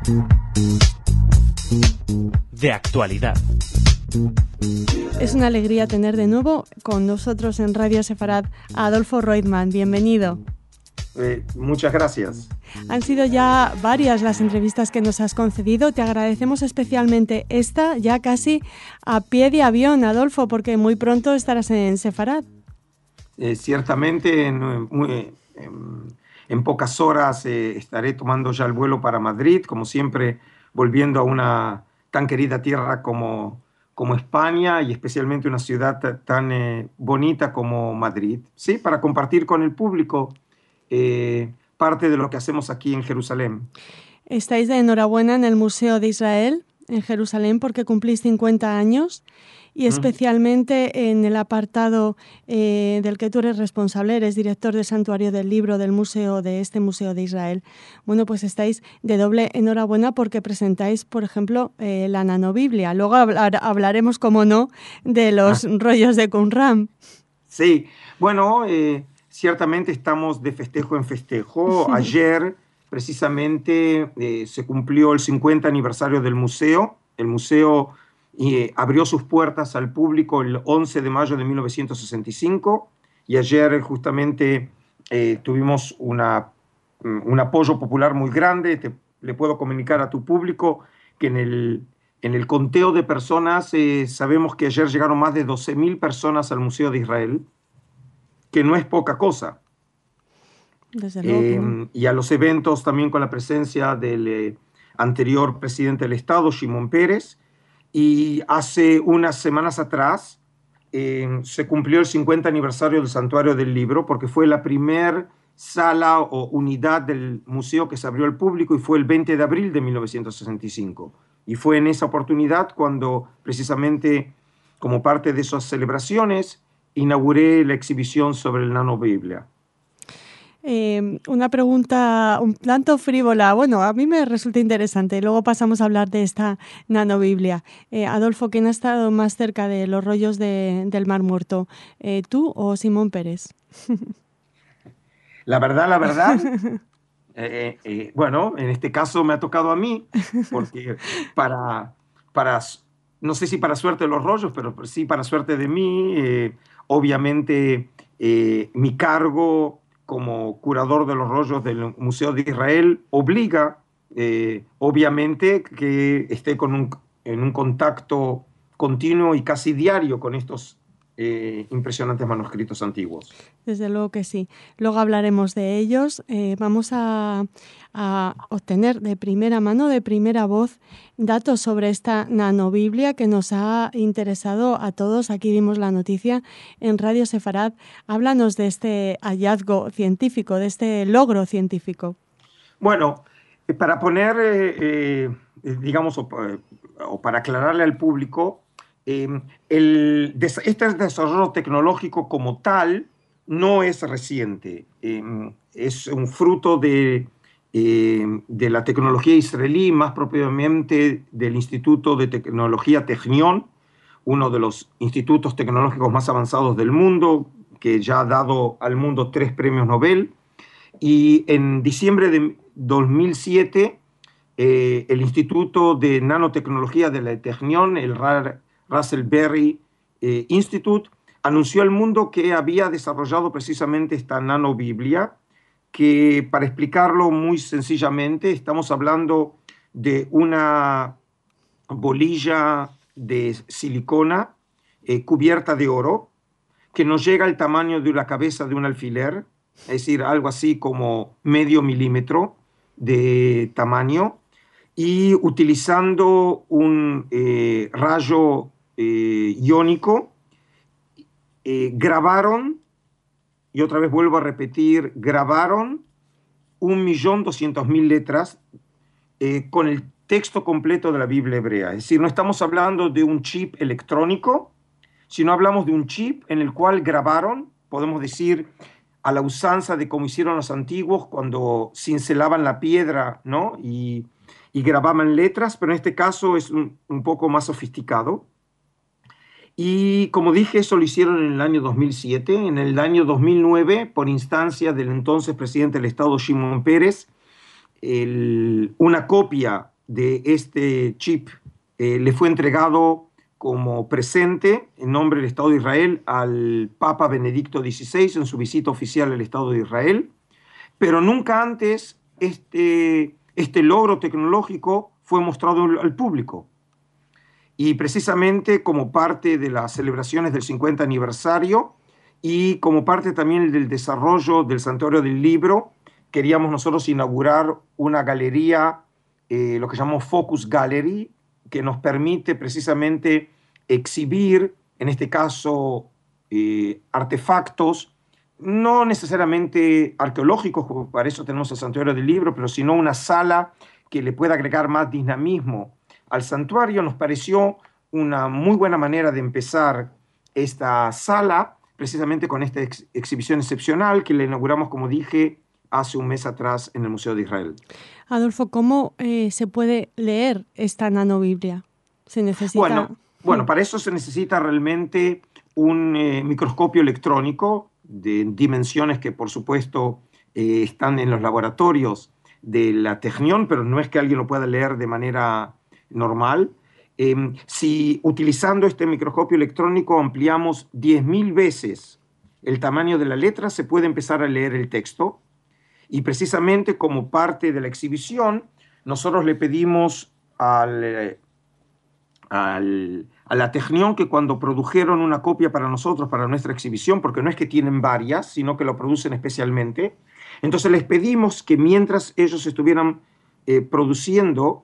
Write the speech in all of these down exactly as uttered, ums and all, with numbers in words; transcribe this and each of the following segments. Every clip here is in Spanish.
De actualidad. Es una alegría tener de nuevo con nosotros en Radio Sefarad a Adolfo Reutemann. Bienvenido. Eh, muchas gracias. Han sido ya varias las entrevistas que nos has concedido. Te agradecemos especialmente esta, ya casi a pie de avión, Adolfo, porque muy pronto estarás en Sefarad. Eh, ciertamente, en, muy, en, en pocas horas eh, estaré tomando ya el vuelo para Madrid, como siempre, volviendo a una tan querida tierra como, como España y especialmente una ciudad tan eh, bonita como Madrid, ¿sí? Para compartir con el público eh, parte de lo que hacemos aquí en Jerusalén. Estáis de enhorabuena en el Museo de Israel, en Jerusalén, porque cumplís cincuenta años y especialmente en el apartado eh, del que tú eres responsable, eres director del Santuario del Libro del Museo, de este Museo de Israel. Bueno, pues estáis de doble enhorabuena porque presentáis, por ejemplo, eh, la nanobiblia. Luego hablar, hablaremos, como no, de los ah. rollos de Qumran. Sí, bueno, eh, ciertamente estamos de festejo en festejo. Ayer, precisamente, eh, se cumplió el cincuenta aniversario del museo. El museo eh, abrió sus puertas al público el once de mayo de mil novecientos sesenta y cinco y ayer justamente eh, tuvimos una, un apoyo popular muy grande. Te, le puedo comunicar a tu público que en el, en el conteo de personas eh, sabemos que ayer llegaron más de doce mil personas al Museo de Israel, que no es poca cosa. Desde luego. Eh, y a los eventos también con la presencia del eh, anterior presidente del Estado, Shimon Peres. Y hace unas semanas atrás eh, se cumplió el cincuenta aniversario del Santuario del Libro, porque fue la primer sala o unidad del museo que se abrió al público y fue el veinte de abril de mil novecientos sesenta y cinco. Y fue en esa oportunidad cuando, precisamente como parte de esas celebraciones, inauguré la exhibición sobre el nanobiblia. Eh, una pregunta un tanto frívola, bueno, a mí me resulta interesante, luego pasamos a hablar de esta nanobiblia. Eh, Adolfo, ¿quién ha estado más cerca de los rollos de, del Mar Muerto? Eh, ¿Tú o Shimon Peres? La verdad, la verdad, eh, eh, bueno, en este caso me ha tocado a mí, porque para, para no sé si para suerte de los rollos, pero sí para suerte de mí, eh, obviamente eh, mi cargo como curador de los rollos del Museo de Israel obliga, eh, obviamente, que esté con un, en un contacto continuo y casi diario con estos eh, impresionantes manuscritos antiguos. Desde luego que sí. Luego hablaremos de ellos. Eh, vamos a, a obtener de primera mano, de primera voz, datos sobre esta nanobiblia que nos ha interesado a todos. Aquí dimos la noticia en Radio Sefarad. Háblanos de este hallazgo científico, de este logro científico. Bueno, para poner, eh, eh, digamos, o, o para aclararle al público, eh, el, este desarrollo tecnológico como tal no es reciente. Eh, es un fruto de, eh, de la tecnología israelí, más propiamente del Instituto de Tecnología Technion, uno de los institutos tecnológicos más avanzados del mundo, que ya ha dado al mundo tres premios Nobel. Y en diciembre de dos mil siete, eh, el Instituto de Nanotecnología de la Technion, el Raspberry eh, Institute, anunció al mundo que había desarrollado precisamente esta nanobiblia, que, para explicarlo muy sencillamente, estamos hablando de una bolilla de silicona eh, cubierta de oro, que nos llega al tamaño de la cabeza de un alfiler, es decir, algo así como medio milímetro de tamaño, y utilizando un eh, rayo eh, iónico, eh, grabaron, y otra vez vuelvo a repetir, grabaron un millón doscientas mil letras eh, con el texto completo de la Biblia hebrea. Es decir, no estamos hablando de un chip electrónico, sino hablamos de un chip en el cual grabaron, podemos decir, a la usanza de como hicieron los antiguos cuando cincelaban la piedra, ¿no? y, y grababan letras, pero en este caso es un, un poco más sofisticado. Y como dije, eso lo hicieron en el año dos mil siete. En el año dos mil nueve, por instancia del entonces presidente del Estado, Shimon Peres, el, una copia de este chip eh, le fue entregado como presente en nombre del Estado de Israel al Papa Benedicto dieciséis en su visita oficial al Estado de Israel, pero nunca antes este, este logro tecnológico fue mostrado al público. Y precisamente como parte de las celebraciones del cincuenta aniversario y como parte también del desarrollo del Santuario del Libro, queríamos nosotros inaugurar una galería, eh, lo que llamamos Focus Gallery, que nos permite precisamente exhibir, en este caso, eh, artefactos, no necesariamente arqueológicos, como para eso tenemos el Santuario del Libro, pero sino una sala que le pueda agregar más dinamismo al santuario. Nos pareció una muy buena manera de empezar esta sala, precisamente con esta ex exhibición excepcional que la inauguramos, como dije, hace un mes atrás en el Museo de Israel. Adolfo, ¿cómo eh, se puede leer esta nanobiblia? ¿Se necesita...? Bueno, bueno, para eso se necesita realmente un eh, microscopio electrónico de dimensiones que, por supuesto, eh, están en los laboratorios de la Technion, pero no es que alguien lo pueda leer de manera normal. Eh, si utilizando este microscopio electrónico ampliamos diez mil veces el tamaño de la letra, se puede empezar a leer el texto. Y precisamente como parte de la exhibición, nosotros le pedimos al, al, a la Technion que cuando produjeron una copia para nosotros, para nuestra exhibición, porque no es que tienen varias, sino que lo producen especialmente, entonces les pedimos que mientras ellos estuvieran eh, produciendo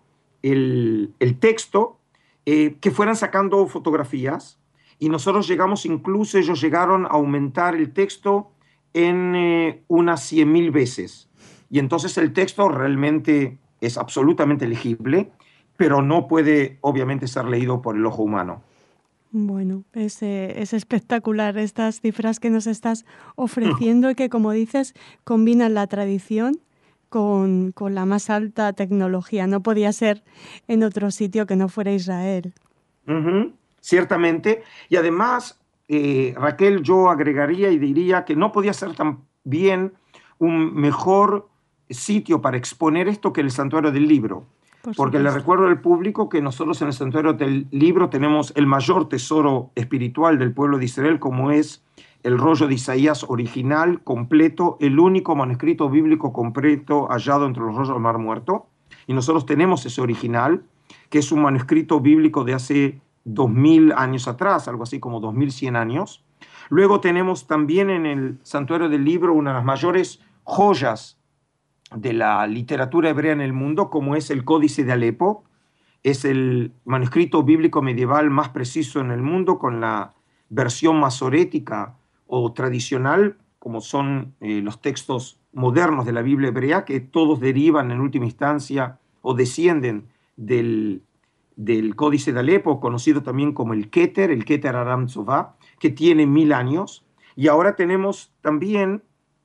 el, el texto, eh, que fueran sacando fotografías, y nosotros llegamos, incluso ellos llegaron a aumentar el texto en eh, unas cien mil veces. Y entonces el texto realmente es absolutamente legible, pero no puede obviamente ser leído por el ojo humano. Bueno, es, eh, es espectacular estas cifras que nos estás ofreciendo y que, como dices, combinan la tradición con, con la más alta tecnología. No podía ser en otro sitio que no fuera Israel. Uh-huh, ciertamente. Y además, eh, Raquel, yo agregaría y diría que no podía ser también un mejor sitio para exponer esto que el Santuario del Libro. Por Porque le recuerdo al público que nosotros en el Santuario del Libro tenemos el mayor tesoro espiritual del pueblo de Israel, como es el rollo de Isaías original, completo, el único manuscrito bíblico completo hallado entre los rollos del Mar Muerto. Y nosotros tenemos ese original, que es un manuscrito bíblico de hace dos mil años atrás, algo así como dos mil cien años. Luego tenemos también en el Santuario del Libro una de las mayores joyas de la literatura hebrea en el mundo, como es el Códice de Alepo. Es el manuscrito bíblico medieval más preciso en el mundo, con la versión masorética o tradicional, como son eh, los textos modernos de la Biblia hebrea, que todos derivan en última instancia o descienden del, del Códice de Alepo, conocido también como el Keter, el Keter Aram Tzová, que tiene mil años. Y ahora tenemos también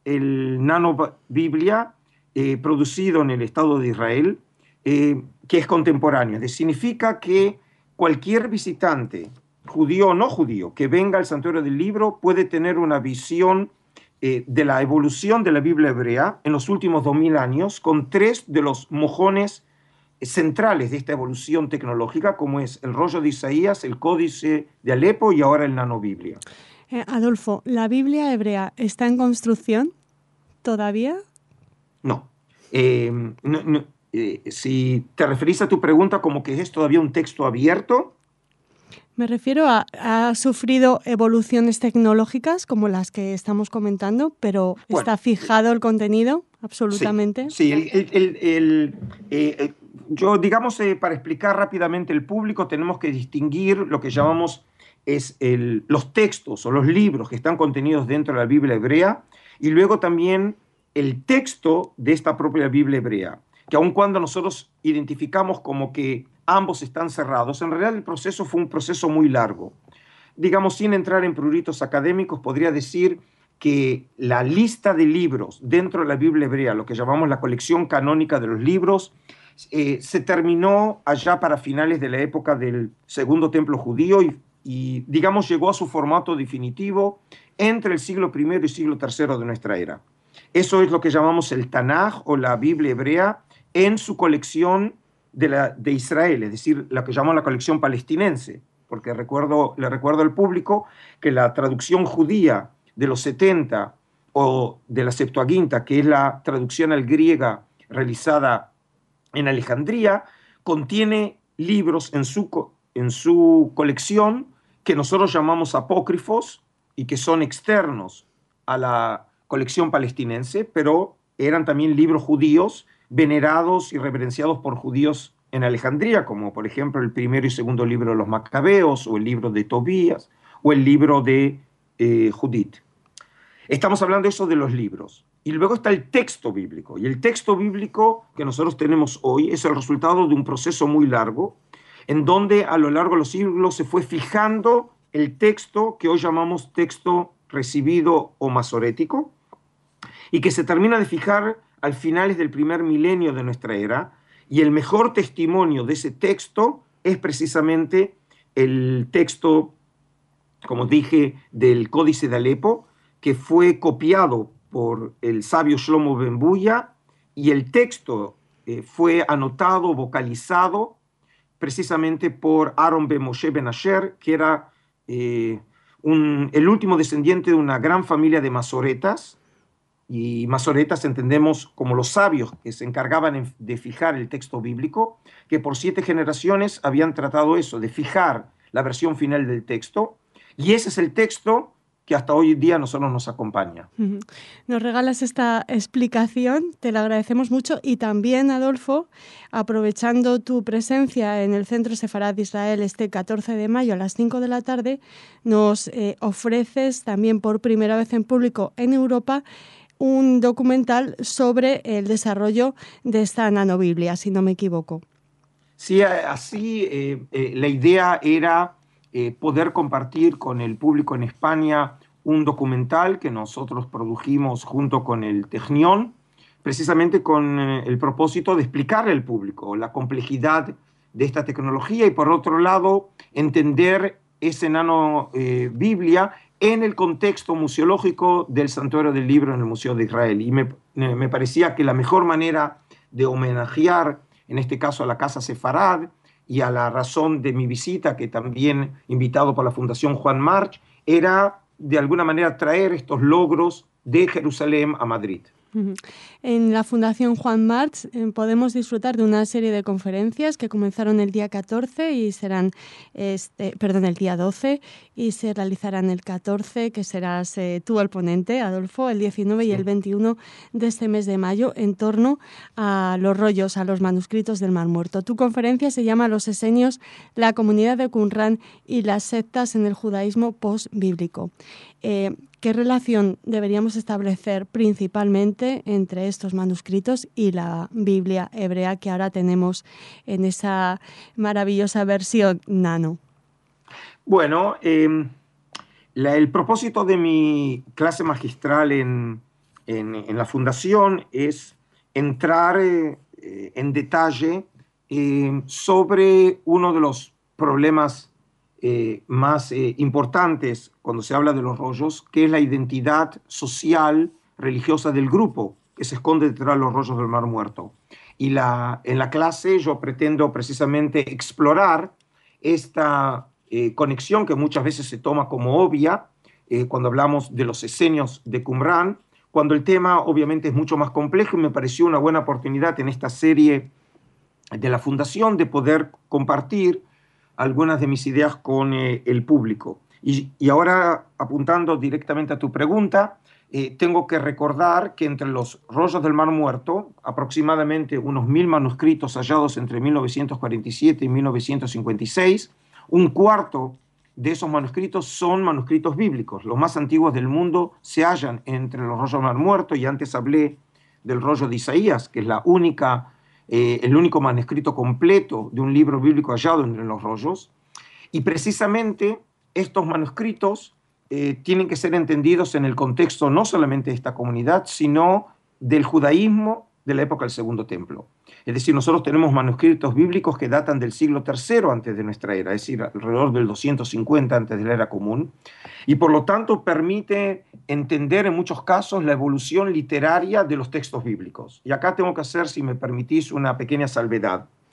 el Nano Biblia, Eh, producido en el Estado de Israel, eh, que es contemporáneo. Es decir, significa que cualquier visitante, judío o no judío, que venga al Santuario del Libro puede tener una visión eh, de la evolución de la Biblia hebrea en los últimos dos mil años, con tres de los mojones centrales de esta evolución tecnológica, como es el rollo de Isaías, el Códice de Alepo y ahora el Nanobiblia. Eh, Adolfo, ¿la Biblia hebrea está en construcción todavía? No. Eh, no, no eh, si te referís a tu pregunta como que es todavía un texto abierto. Me refiero a, ha sufrido evoluciones tecnológicas como las que estamos comentando, pero bueno, ¿está fijado el contenido absolutamente? Sí, sí el, el, el, el, eh, yo digamos, eh, para explicar rápidamente al público, tenemos que distinguir lo que llamamos es el, los textos o los libros que están contenidos dentro de la Biblia hebrea y luego también el texto de esta propia Biblia hebrea, que aun cuando nosotros identificamos como que ambos están cerrados, en realidad el proceso fue un proceso muy largo. Digamos, sin entrar en pruritos académicos, podría decir que la lista de libros dentro de la Biblia hebrea, lo que llamamos la colección canónica de los libros, eh, se terminó allá para finales de la época del Segundo Templo Judío y, y, digamos, llegó a su formato definitivo entre el siglo primero y siglo tercero de nuestra era. Eso es lo que llamamos el Tanaj o la Biblia hebrea en su colección de, la, de Israel, es decir, la que llamamos la colección palestinense, porque recuerdo, le recuerdo al público que la traducción judía de los setenta o de la Septuaginta, que es la traducción al griega realizada en Alejandría, contiene libros en su, en su colección que nosotros llamamos apócrifos y que son externos a la colección palestinense, pero eran también libros judíos venerados y reverenciados por judíos en Alejandría, como por ejemplo el primero y segundo libro de los Macabeos, o el libro de Tobías, o el libro de eh, Judith. Estamos hablando de eso de los libros. Y luego está el texto bíblico. Y el texto bíblico que nosotros tenemos hoy es el resultado de un proceso muy largo, en donde a lo largo de los siglos se fue fijando el texto que hoy llamamos texto recibido o masorético, y que se termina de fijar al finales del primer milenio de nuestra era, y el mejor testimonio de ese texto es precisamente el texto, como dije, del Códice de Alepo, que fue copiado por el sabio Shlomo ben Buya, y el texto eh, fue anotado, vocalizado, precisamente por Aaron ben Moshe ben Asher, que era eh, un, el último descendiente de una gran familia de masoretas, y masoretas entendemos como los sabios que se encargaban de fijar el texto bíblico, que por siete generaciones habían tratado eso, de fijar la versión final del texto, y ese es el texto que hasta hoy en día a nosotros nos acompaña. Nos regalas esta explicación, te la agradecemos mucho, y también, Adolfo, aprovechando tu presencia en el Centro Sefarad de Israel este catorce de mayo a las cinco de la tarde, nos eh, ofreces también por primera vez en público en Europa un documental sobre el desarrollo de esta nanobiblia, si no me equivoco. Sí, así eh, eh, la idea era eh, poder compartir con el público en España un documental que nosotros produjimos junto con el Technion, precisamente con eh, el propósito de explicarle al público la complejidad de esta tecnología y, por otro lado, entender ese nanobiblia eh, en el contexto museológico del Santuario del Libro en el Museo de Israel. Y me, me parecía que la mejor manera de homenajear, en este caso a la Casa Sefarad, y a la razón de mi visita, que también invitado por la Fundación Juan March, era de alguna manera traer estos logros de Jerusalén a Madrid. En la Fundación Juan March eh, podemos disfrutar de una serie de conferencias que comenzaron el día catorce y serán, este, perdón, el día doce y se realizarán el catorce, que serás eh, tú el ponente, Adolfo, el diecinueve y el veintiuno de este mes de mayo, en torno a los rollos, a los manuscritos del Mar Muerto. Tu conferencia se llama Los esenios, la comunidad de Qumran y las sectas en el judaísmo postbíblico. Eh, ¿Qué relación deberíamos establecer principalmente entre estos manuscritos y la Biblia hebrea que ahora tenemos en esa maravillosa versión nano? Bueno, eh, la, el propósito de mi clase magistral en, en, en la Fundación es entrar eh, en detalle eh, sobre uno de los problemas Eh, más eh, importantes cuando se habla de los rollos, que es la identidad social, religiosa del grupo que se esconde detrás de los rollos del Mar Muerto. Y la, en la clase yo pretendo precisamente explorar esta eh, conexión que muchas veces se toma como obvia eh, cuando hablamos de los esenios de Qumran, cuando el tema obviamente es mucho más complejo, y me pareció una buena oportunidad en esta serie de la Fundación de poder compartir algunas de mis ideas con eh, el público. Y, y ahora, apuntando directamente a tu pregunta, eh, tengo que recordar que entre los rollos del Mar Muerto, aproximadamente unos mil manuscritos hallados entre mil novecientos cuarenta y siete y mil novecientos cincuenta y seis, un cuarto de esos manuscritos son manuscritos bíblicos. Los más antiguos del mundo se hallan entre los rollos del Mar Muerto, y antes hablé del rollo de Isaías, que es la única Eh, el único manuscrito completo de un libro bíblico hallado entre los rollos. Y precisamente estos manuscritos eh, tienen que ser entendidos en el contexto no solamente de esta comunidad, sino del judaísmo de la época del Segundo Templo. Es decir, nosotros tenemos manuscritos bíblicos que datan del siglo tercero antes de nuestra era, es decir, alrededor del doscientos cincuenta antes de la era común, y por lo tanto permite entender en muchos casos la evolución literaria de los textos bíblicos. Y acá tengo que hacer, si me permitís, una pequeña salvedad.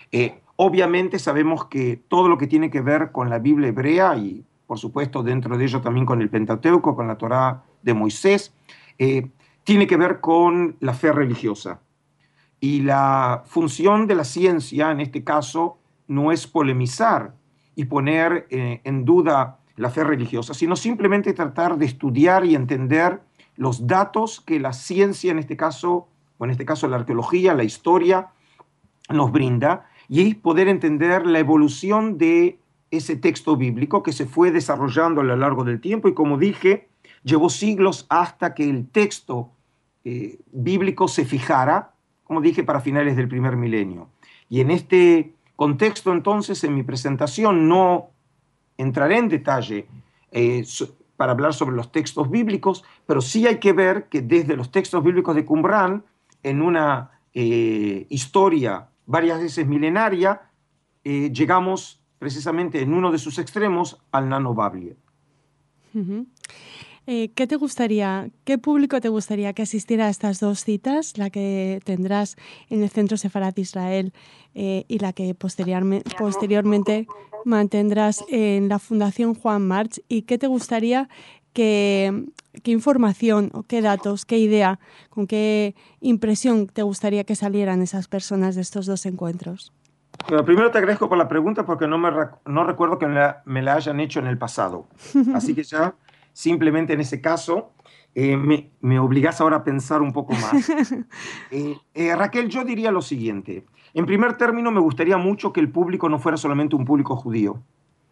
Eh, obviamente sabemos que todo lo que tiene que ver con la Biblia hebrea y por supuesto dentro de ello también con el Pentateuco, con la Torá de Moisés, eh, tiene que ver con la fe religiosa. Y la función de la ciencia, en este caso, no es polemizar y poner eh, en duda la fe religiosa, sino simplemente tratar de estudiar y entender los datos que la ciencia, en este caso, o en este caso la arqueología, la historia, nos brinda, y poder entender la evolución de ese texto bíblico que se fue desarrollando a lo largo del tiempo y, como dije, llevó siglos hasta que el texto eh, bíblico se fijara, como dije, para finales del primer milenio. Y en este contexto, entonces, en mi presentación no entraré en detalle eh, so, para hablar sobre los textos bíblicos, pero sí hay que ver que desde los textos bíblicos de Qumran, en una eh, historia varias veces milenaria, eh, llegamos precisamente en uno de sus extremos al nanobablia. Uh-huh. Eh, ¿Qué te gustaría, qué público te gustaría que asistiera a estas dos citas, la que tendrás en el Centro Sefarad de Israel eh, y la que posteriormente, posteriormente mantendrás en la Fundación Juan March? ¿Y qué te gustaría que, qué información o qué datos, qué idea, con qué impresión te gustaría que salieran esas personas de estos dos encuentros? Bueno, primero te agradezco por la pregunta porque no, me, no recuerdo que me la, me la hayan hecho en el pasado. Así que ya simplemente en ese caso eh, me, me obligas ahora a pensar un poco más. Eh, eh, Raquel, yo diría lo siguiente. En primer término, me gustaría mucho que el público no fuera solamente un público judío.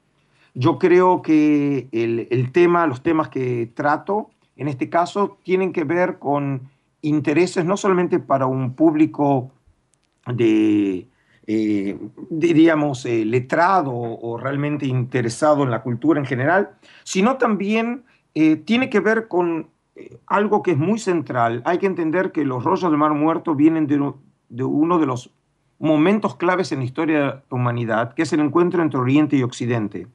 Yo creo que el, el tema, los temas que trato, en este caso, tienen que ver con intereses no solamente para un público de, eh, diríamos, eh, letrado o realmente interesado en la cultura en general, sino también eh, tiene que ver con eh, algo que es muy central. Hay que entender que los rollos del Mar Muerto vienen de, de uno de los momentos claves en la historia de la humanidad, que es el encuentro entre Oriente y Occidente.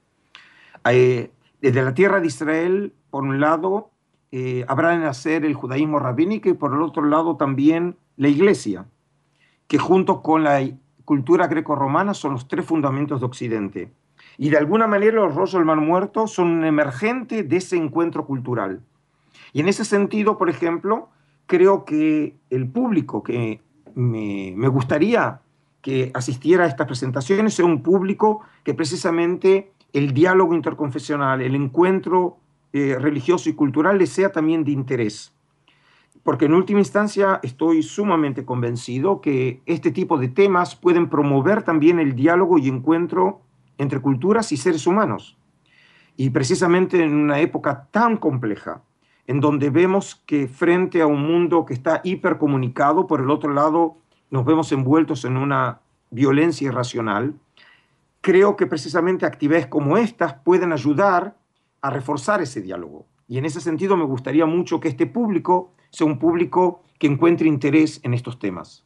Eh, desde la tierra de Israel, por un lado, eh, habrá de nacer el judaísmo rabínico y por el otro lado también la iglesia, que junto con la cultura greco-romana son los tres fundamentos de Occidente. Y de alguna manera los rollos del Mar Muerto son un emergente de ese encuentro cultural. Y en ese sentido, por ejemplo, creo que el público que me, me gustaría que asistiera a estas presentaciones sea un público que precisamente el diálogo interconfesional, el encuentro eh, religioso y cultural les sea también de interés. Porque en última instancia estoy sumamente convencido que este tipo de temas pueden promover también el diálogo y encuentro entre culturas y seres humanos. Y precisamente en una época tan compleja, en donde vemos que frente a un mundo que está hipercomunicado, por el otro lado nos vemos envueltos en una violencia irracional, creo que precisamente actividades como estas pueden ayudar a reforzar ese diálogo. Y en ese sentido me gustaría mucho que este público sea un público que encuentre interés en estos temas.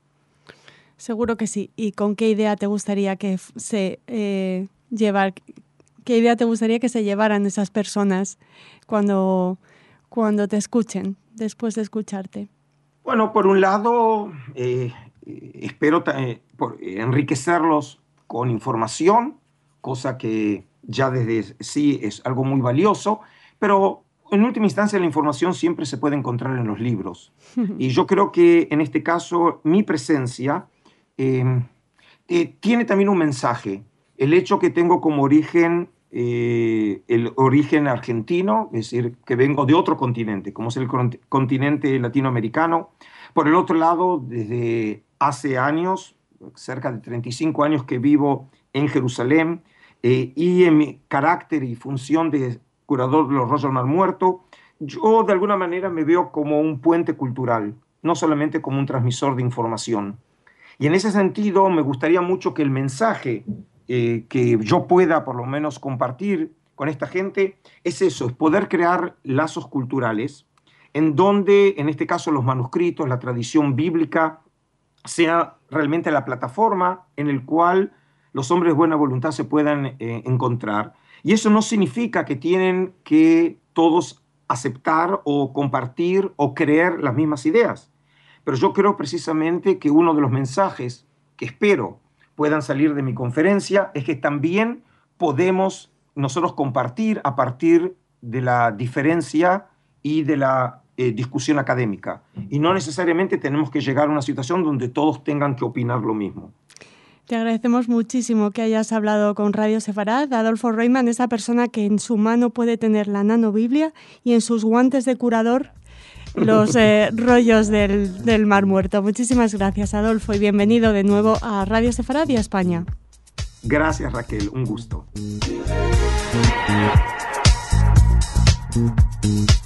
Seguro que sí. ¿Y con qué idea te gustaría que se eh, llevar, qué idea te gustaría que se llevaran esas personas cuando, cuando te escuchen, después de escucharte? Bueno, por un lado, eh, espero eh, por, eh, enriquecerlos con información, cosa que ya desde sí es algo muy valioso, pero en última instancia la información siempre se puede encontrar en los libros. Y yo creo que en este caso mi presencia eh, eh, tiene también un mensaje. El hecho que tengo como origen eh, el origen argentino, es decir, que vengo de otro continente, como es el continente latinoamericano. Por el otro lado, desde hace años, cerca de treinta y cinco años que vivo en Jerusalén, eh, y en mi carácter y función de curador de los rollos del Mar Muerto, yo de alguna manera me veo como un puente cultural, no solamente como un transmisor de información. Y en ese sentido me gustaría mucho que el mensaje eh, que yo pueda por lo menos compartir con esta gente es eso, es poder crear lazos culturales en donde, en este caso, los manuscritos, la tradición bíblica, sea realmente la plataforma en la cual los hombres de buena voluntad se puedan eh, encontrar. Y eso no significa que tienen que todos aceptar o compartir o creer las mismas ideas. Pero yo creo precisamente que uno de los mensajes que espero puedan salir de mi conferencia es que también podemos nosotros compartir a partir de la diferencia y de la eh, discusión académica. Y no necesariamente tenemos que llegar a una situación donde todos tengan que opinar lo mismo. Te agradecemos muchísimo que hayas hablado con Radio Sefarad. Adolfo Reimann, esa persona que en su mano puede tener la nanobiblia y en sus guantes de curador los eh, rollos del, del Mar Muerto. Muchísimas gracias, Adolfo, y bienvenido de nuevo a Radio Sefarad y a España. Gracias, Raquel. Un gusto.